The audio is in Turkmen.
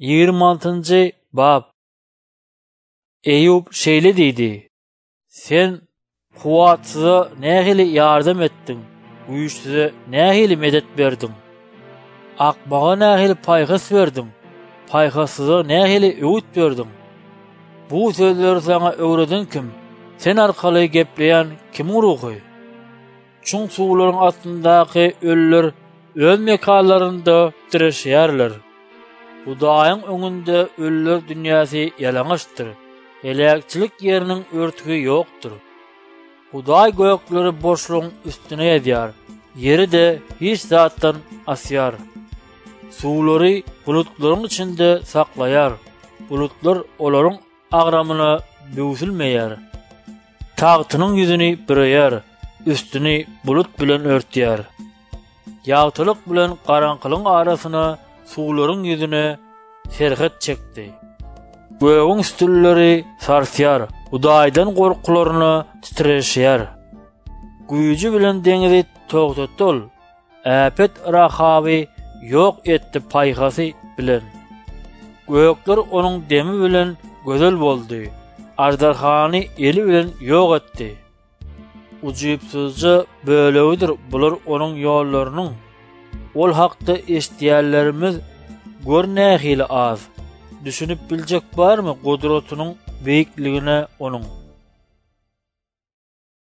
26-njy bab. Eýub şeýle diýdi: Sen kuwatsyza nähili ýardam etdiň, güýçsize nähili medet berdiň. Akmaga nähili paýhas berdiň, paýhassyza nähili öwüt berdiň. Bu sözleri sana öwreden kim? Sen arkaly gepleýän kimiň ruhy? Çuň suwlaryň altyndaky ölüler öz mekanlarynda tireşýärler. Hudaýyň öňünde ölüler dünýäsi ýalaňaçdyr. Helakçylyk ýeriniň örtügi ýokdur. Hudaý gökleri boşlugyň üstüne ýetýär. Ýeri de hiç zatdan asýar. Suwlary bulutlaryň içinde saklaýar. Bulutlar olaryň agramyna böwüsilmeýär. Tagtynyň ýüzüni bireýär, üstüni bulut bilen örtýär. Ýagtylyk bilen garaňkylyň arasyna suwlaryň ýüzüne serhet çekdi. Göğün üstülleri sarsýar, Hudaýdan gorkularyny titreşýär. Güýji bilen deňizi togtatdyl, äpet rahaby ýok etdi paýhasy bilen. Gökler onuň demi bilen gözel boldy. Ajdarhany eli bilen ýok etdi. Ujypsyzja bölegidir bular onuň ýollarynyň. Ol hakda eşdiýärlerimiz görnähili az. Düşünüp biljek barmy gudratynyň beýikligine onuň?